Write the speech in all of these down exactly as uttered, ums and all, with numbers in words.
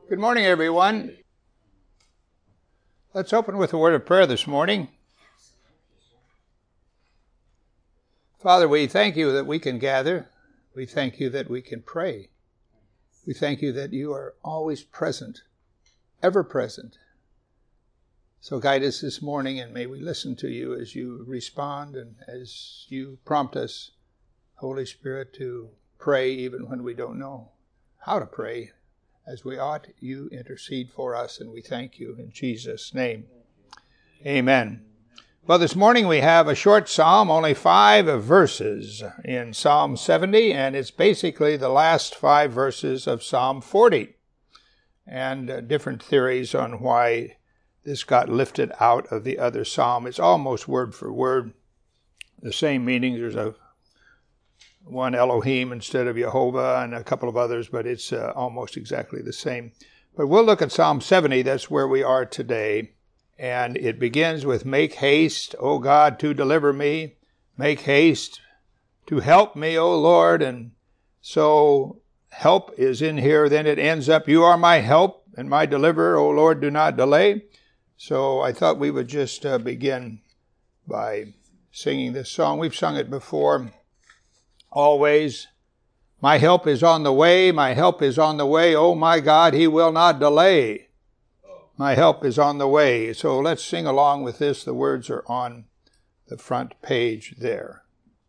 Good morning, everyone. Let's open with a word of prayer this morning. Father, we thank you that we can gather. We thank you that we can pray. We thank you that you are always present, ever present. So guide us this morning, and may we listen to you as you respond and as you prompt us, Holy Spirit, to pray even when we don't know how to pray. As we ought, you intercede for us, and we thank you in Jesus' name. Amen. Well, this morning we have a short psalm, only five verses in Psalm seventy, and it's basically the last five verses of Psalm forty. And uh, different theories on why this got lifted out of the other psalm. It's almost word for word the same meaning. There's a one Elohim instead of Jehovah and a couple of others, but it's uh, almost exactly the same. But we'll look at Psalm seventy. That's where we are today. And it begins with, "Make haste, O God, to deliver me. Make haste to help me, O Lord." And so help is in here. Then it ends up, "You are my help and my deliverer, O Lord, do not delay." So I thought we would just uh, begin by singing this song. We've sung it before. Always, "My help is on the way, my help is on the way, oh my God, he will not delay. My help is on the way." So let's sing along with this. The words are on the front page there.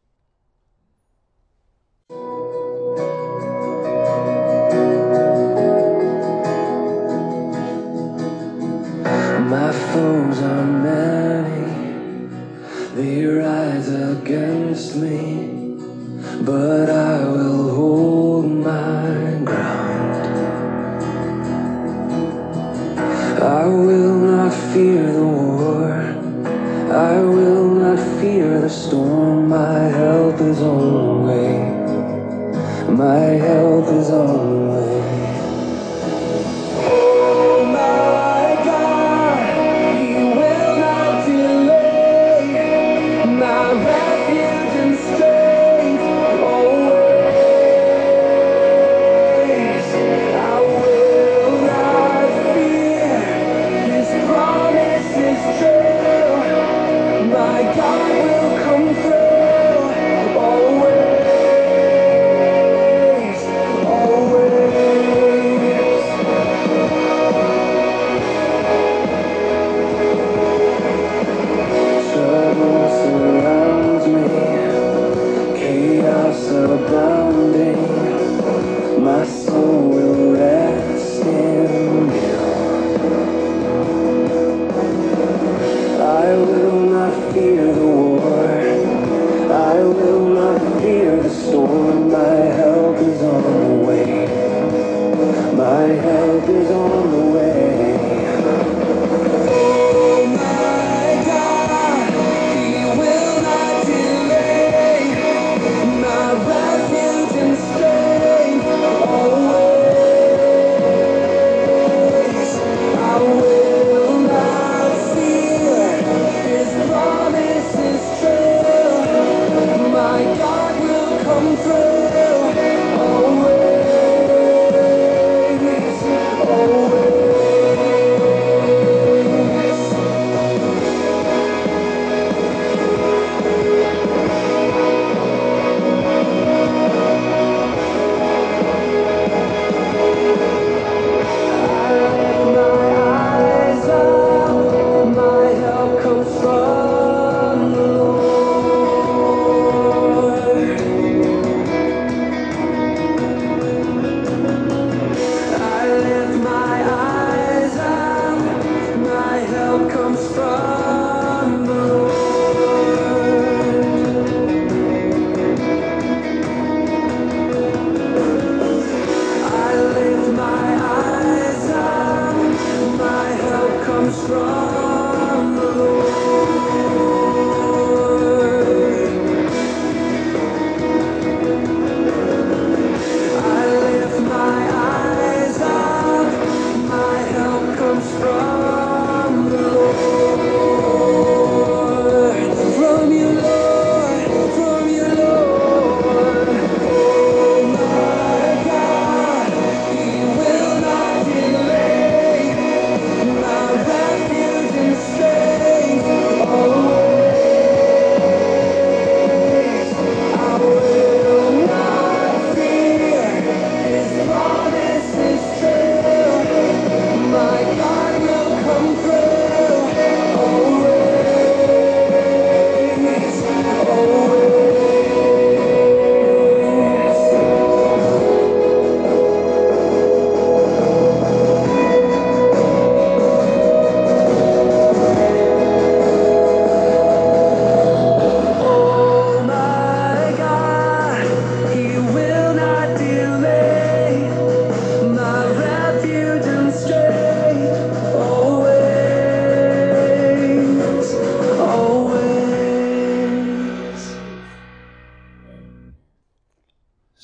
My foes are many, they rise against me, but I will hold my ground. I will not fear the war, I will not fear the storm. My help is on the way, my help is on the way. Oh my God, he will not delay, my refuge and strength always. I will not fear, his promise is true, my God will come through always, always. Trouble surrounds me, chaos abounding, my soul will rest in you. I will not fear the war, I will not fear the storm. My help is on the way, my help is on the way. Oh my God, he will not delay, my refuge and strength always. I will not fear, his promise is true, my God will come through always.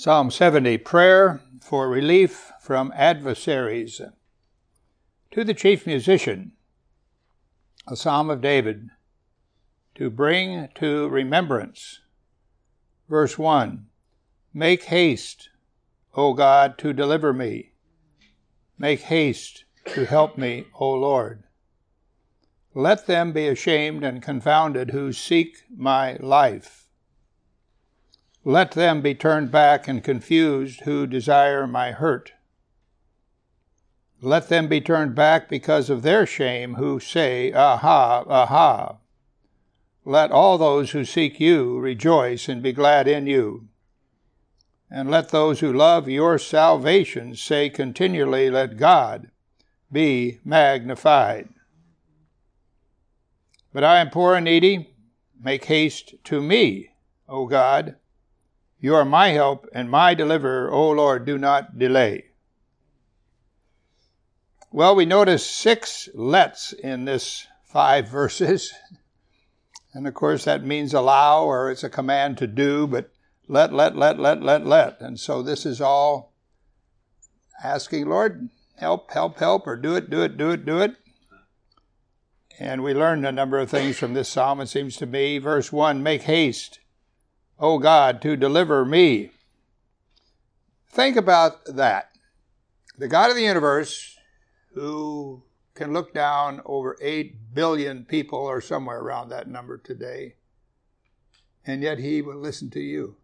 Psalm seventy, Prayer for Relief from Adversaries. To the chief musician, a psalm of David, to bring to remembrance. Verse one, Make haste, O God, to deliver me. Make haste to help me, O Lord. Let them be ashamed and confounded who seek my life. Let them be turned back and confused who desire my hurt. Let them be turned back because of their shame who say, Aha, aha. Let all those who seek you rejoice and be glad in you. And let those who love your salvation say continually, Let God be magnified. But I am poor and needy. Make haste to me, O God. You are my help and my deliverer, O Lord, do not delay. Well, we notice six lets in this five verses. And of course that means allow, or it's a command to do, but let, let, let, let, let, let. And so this is all asking, Lord, help, help, help, or do it, do it, do it, do it. And we learned a number of things from this psalm, it seems to me. Verse one, make haste, O God, to deliver me. Think about that. The God of the universe, who can look down over eight billion people or somewhere around that number today, and yet he will listen to you.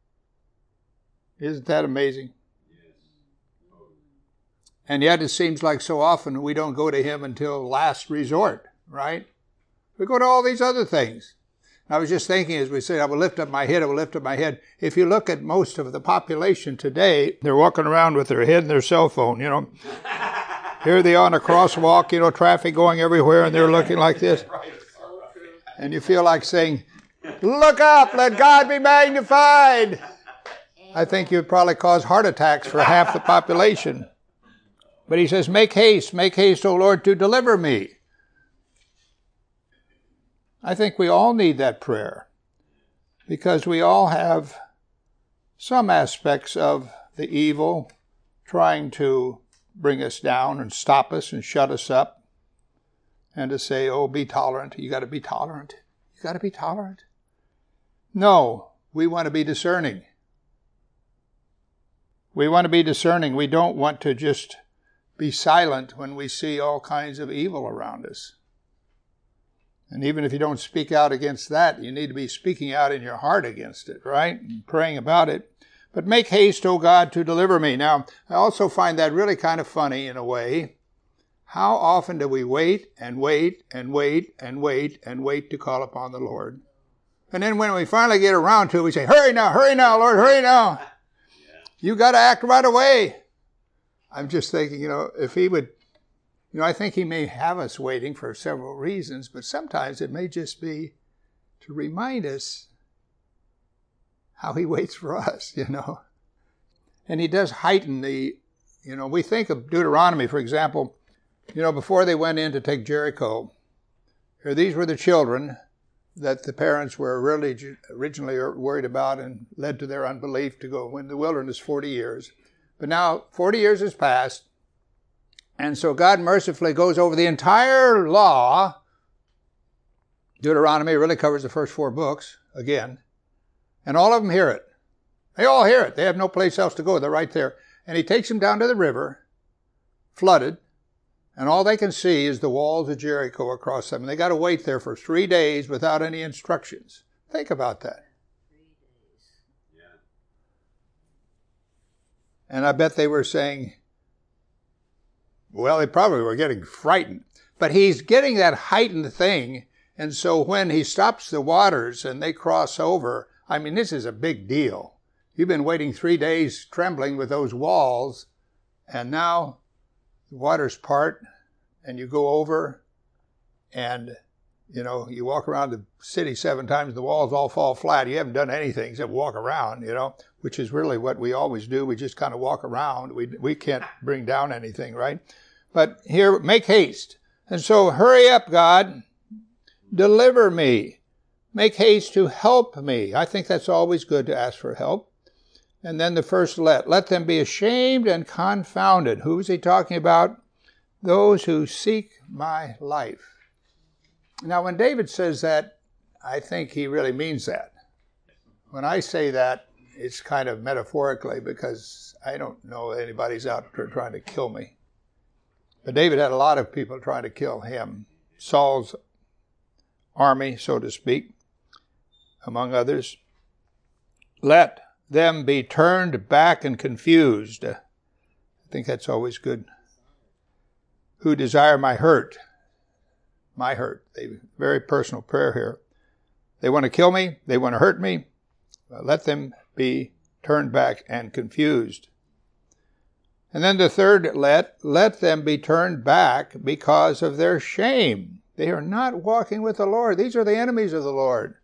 Isn't that amazing? Yes. And yet it seems like so often we don't go to him until last resort, right? We go to all these other things. I was just thinking, as we say, I will lift up my head, I will lift up my head. If you look at most of the population today, they're walking around with their head in their cell phone, you know. Here they are on a crosswalk, you know, traffic going everywhere, and they're looking like this. And you feel like saying, look up, let God be magnified. I think you'd probably cause heart attacks for half the population. But he says, make haste, make haste, O Lord, to deliver me. I think we all need that prayer because we all have some aspects of the evil trying to bring us down and stop us and shut us up and to say, oh, be tolerant. You got to be tolerant. You got to be tolerant. No, we want to be discerning. We want to be discerning. We don't want to just be silent when we see all kinds of evil around us. And even if you don't speak out against that, you need to be speaking out in your heart against it, right? And praying about it. But make haste, O God, to deliver me. Now, I also find that really kind of funny in a way. How often do we wait and wait and wait and wait and wait to call upon the Lord? And then when we finally get around to it, we say, hurry now, hurry now, Lord, hurry now. You got to act right away. I'm just thinking, you know, if he would... You know, I think he may have us waiting for several reasons, but sometimes it may just be to remind us how he waits for us, you know. And he does heighten the, you know, we think of Deuteronomy, for example, you know, before they went in to take Jericho, these were the children that the parents were really originally worried about and led to their unbelief to go in the wilderness forty years. But now forty years has passed. And so God mercifully goes over the entire law. Deuteronomy really covers the first four books, again. And all of them hear it. They all hear it. They have no place else to go. They're right there. And he takes them down to the river, flooded, and all they can see is the walls of Jericho across them. And they got to wait there for three days without any instructions. Think about that. Three days. Yeah. And I bet they were saying, well, they probably were getting frightened. But he's getting that heightened thing. And so when he stops the waters and they cross over, I mean, this is a big deal. You've been waiting three days trembling with those walls. And now the waters part and you go over and, you know, you walk around the city seven times, the walls all fall flat. You haven't done anything except walk around, you know, which is really what we always do. We just kind of walk around. We we can't bring down anything, right? But here, make haste. And so hurry up, God. Deliver me. Make haste to help me. I think that's always good to ask for help. And then the first let. Let them be ashamed and confounded. Who is he talking about? Those who seek my life. Now, when David says that, I think he really means that. When I say that, it's kind of metaphorically because I don't know anybody's out there trying to kill me. But David had a lot of people trying to kill him. Saul's army, so to speak, among others. Let them be turned back and confused. I think that's always good. Who desire my hurt. My hurt. They, very personal prayer here. They want to kill me. They want to hurt me. Let them be turned back and confused. And then the third let, let them be turned back because of their shame. They are not walking with the Lord. These are the enemies of the Lord.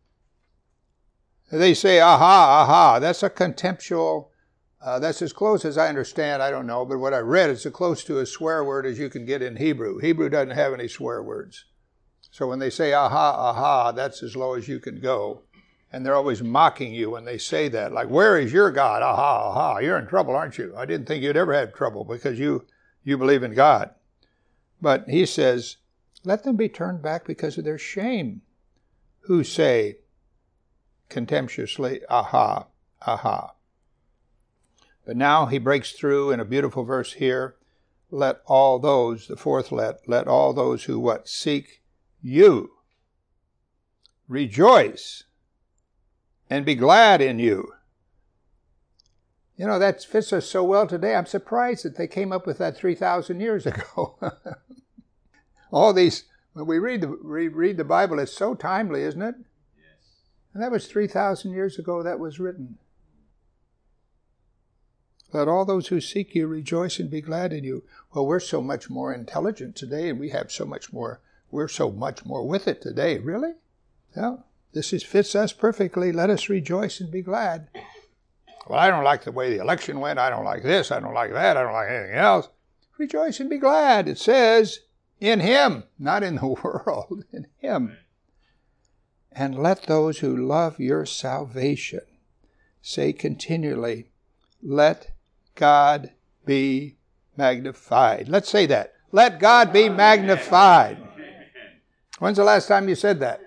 They say, aha, aha. That's a contemptual, uh, that's as close as I understand, I don't know, but what I read is as close to a swear word as you can get in Hebrew. Hebrew doesn't have any swear words. So when they say, aha, aha, that's as low as you can go. And they're always mocking you when they say that. Like, where is your God? Aha, aha, you're in trouble, aren't you? I didn't think you'd ever have trouble because you, you believe in God. But he says, let them be turned back because of their shame, who say contemptuously, aha, aha. But now he breaks through in a beautiful verse here. Let all those, the fourth let, let all those who what? Seek you. Rejoice and be glad in you. You know, that fits us so well today. I'm surprised that they came up with that three thousand years ago. All these, when we read the, read the Bible, it's so timely, isn't it? Yes. And that was three thousand years ago that was written. Let all those who seek you rejoice and be glad in you. Well, we're so much more intelligent today, and we have so much more, we're so much more with it today. Really? Yeah. This is, fits us perfectly. Let us rejoice and be glad. Well, I don't like the way the election went. I don't like this. I don't like that. I don't like anything else. Rejoice and be glad. It says, in him, not in the world, in him. And let those who love your salvation say continually, let God be magnified. Let's say that. Let God be magnified. When's the last time you said that?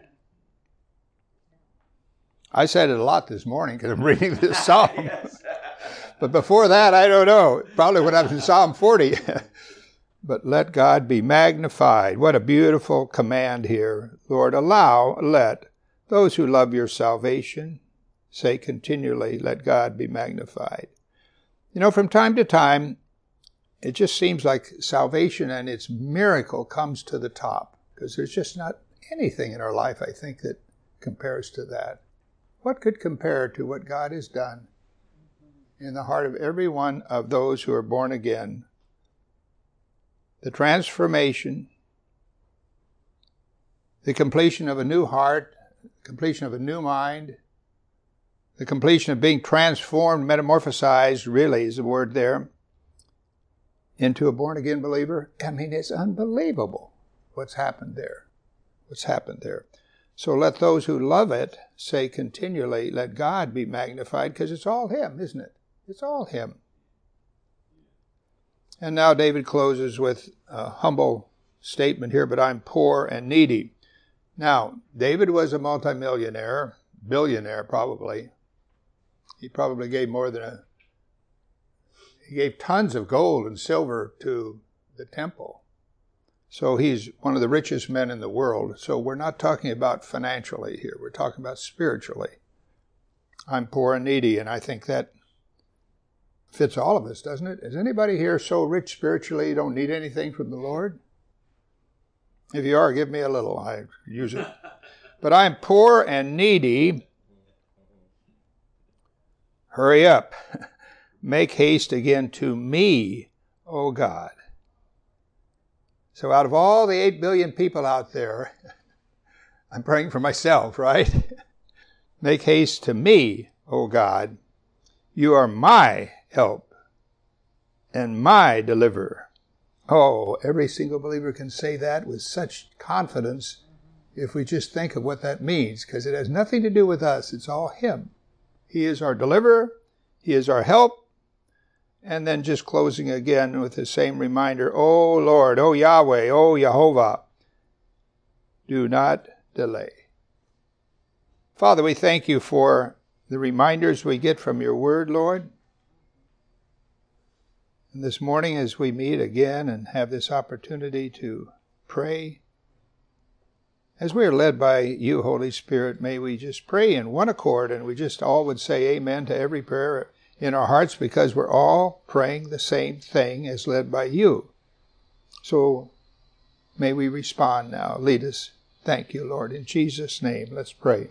I said it a lot this morning because I'm reading this psalm. Yes. But before that, I don't know. Probably when I was in Psalm forty. But let God be magnified. What a beautiful command here. Lord, allow, let those who love your salvation say continually, let God be magnified. You know, from time to time, it just seems like salvation and its miracle comes to the top. Because there's just not anything in our life, I think, that compares to that. What could compare to what God has done in the heart of every one of those who are born again? The transformation, the completion of a new heart, completion of a new mind, the completion of being transformed, metamorphosized, really is the word there, into a born-again believer. I mean, it's unbelievable what's happened there. What's happened there. So let those who love it say continually, let God be magnified, because it's all him, isn't it? It's all him. And now David closes with a humble statement here, but I'm poor and needy. Now, David was a multimillionaire, billionaire probably. He probably gave more than a, he gave tons of gold and silver to the temple. So he's one of the richest men in the world. So we're not talking about financially here. We're talking about spiritually. I'm poor and needy, and I think that fits all of us, doesn't it? Is anybody here so rich spiritually you don't need anything from the Lord? If you are, give me a little. I use it. But I'm poor and needy. Hurry up. Make haste again to me, O God. So out of all the eight billion people out there, I'm praying for myself, right? Make haste to me, O God. You are my help and my deliverer. Oh, every single believer can say that with such confidence if we just think of what that means, because it has nothing to do with us. It's all him. He is our deliverer. He is our help. And then just closing again with the same reminder, O Lord, O Yahweh, O Jehovah, do not delay. Father, we thank you for the reminders we get from your word, Lord. And this morning as we meet again and have this opportunity to pray, as we are led by you, Holy Spirit, may we just pray in one accord, and we just all would say amen to every prayer in our hearts, because we're all praying the same thing as led by you. So may we respond now. Lead us. Thank you, Lord. In Jesus' name, let's pray.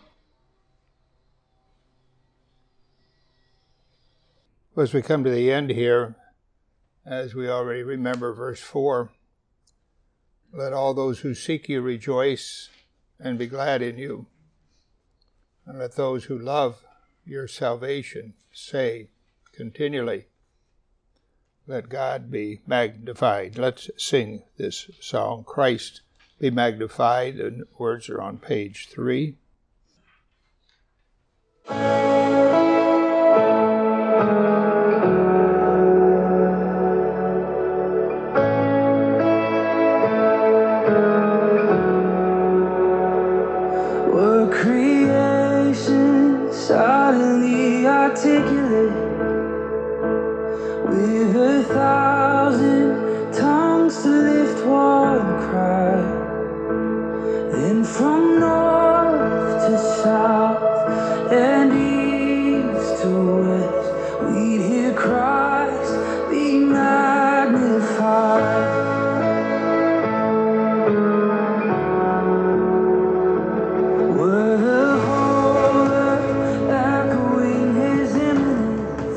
As we come to the end here, as we already remember verse four, let all those who seek you rejoice and be glad in you. And let those who love your salvation say continually, let God be magnified. Let's sing this song, Christ be magnified. The words are on page three. Were creation suddenly articulate with a thousand tongues to lift one cry, then from north to south and east to west we'd hear Christ be magnified. Were the whole earth echoing his imminence,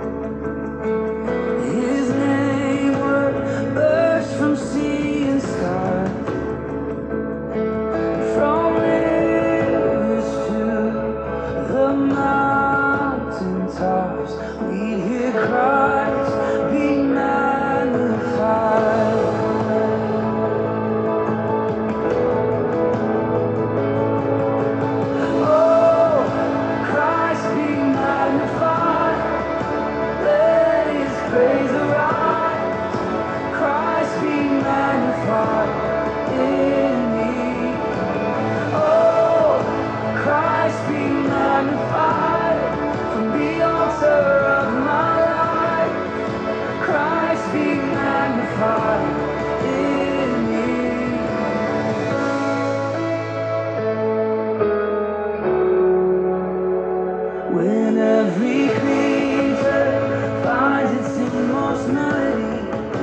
his name would burst from sea and sky, from rivers to the mountain tops, we'd hear Christ be magnified. Oh, Christ be magnified, let his praise arise. Christ be magnified in me. Oh, Christ be magnified from the altar of my life. Christ be magnified in me. When every creature finds its inmost melody,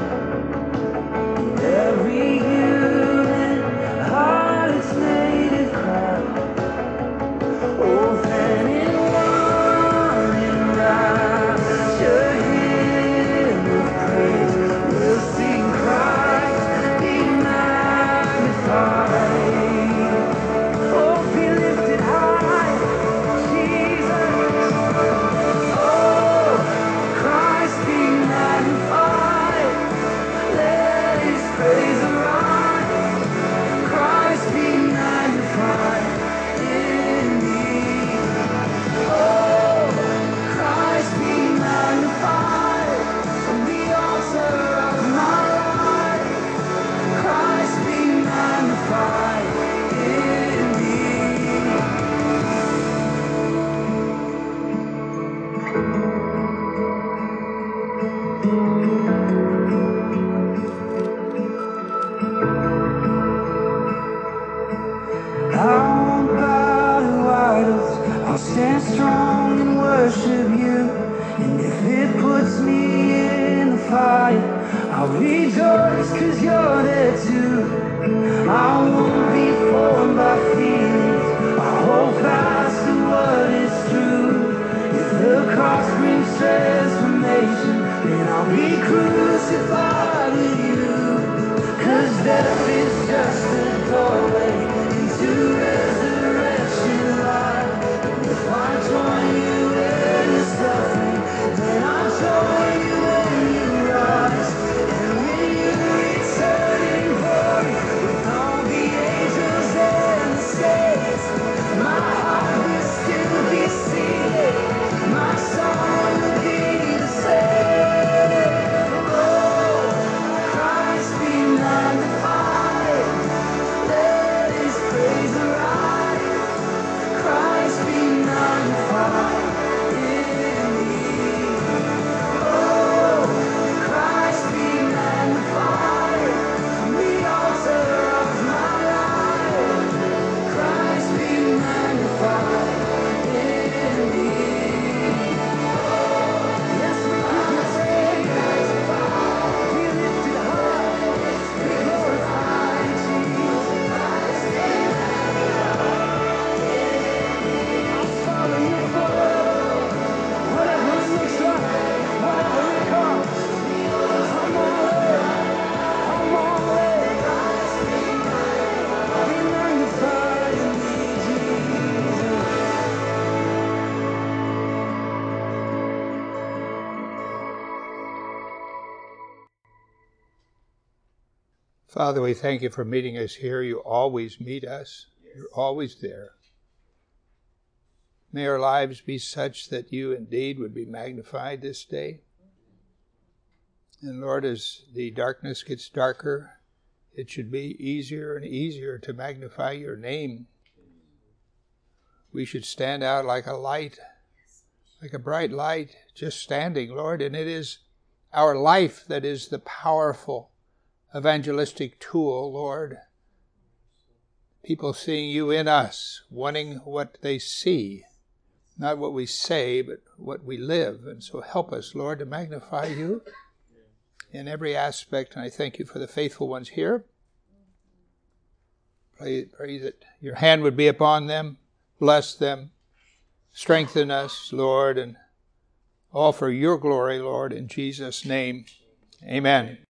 every human heart its native cry, oh, then in one in rapture hymn of praise, we'll sing Christ be magnified. Oh, be lifted high, Jesus. Oh, Christ be magnified. Let his praise arise. Christ be magnified in me. Oh, Christ be magnified from the altar of my life. Christ be magnified in me. I won't bow to idols, I'll stand strong and worship you. And if it puts me in the fire, I'll rejoice cause you're there too. I won't be formed by feelings, I'll hold fast to what is true. If the cross brings transformation, then I'll be crucified with you. Cause death is just a doorway into resurrection life. If I join you in the suffering, then I'll join you when you rise. And when you return in glory with all the angels and the saints, my heart will still be singing, my song will be Father, we thank you for meeting us here. You always meet us. You're always there. May our lives be such that you indeed would be magnified this day. And Lord, as the darkness gets darker, it should be easier and easier to magnify your name. We should stand out like a light, like a bright light, just standing, Lord. And it is our life that is the powerful evangelistic tool, Lord. People seeing you in us, wanting what they see, not what we say, but what we live. And so help us, Lord, to magnify you in every aspect. And I thank you for the faithful ones here. Pray, pray that your hand would be upon them. Bless them. Strengthen us, Lord, and all for your glory, Lord, in Jesus' name. Amen.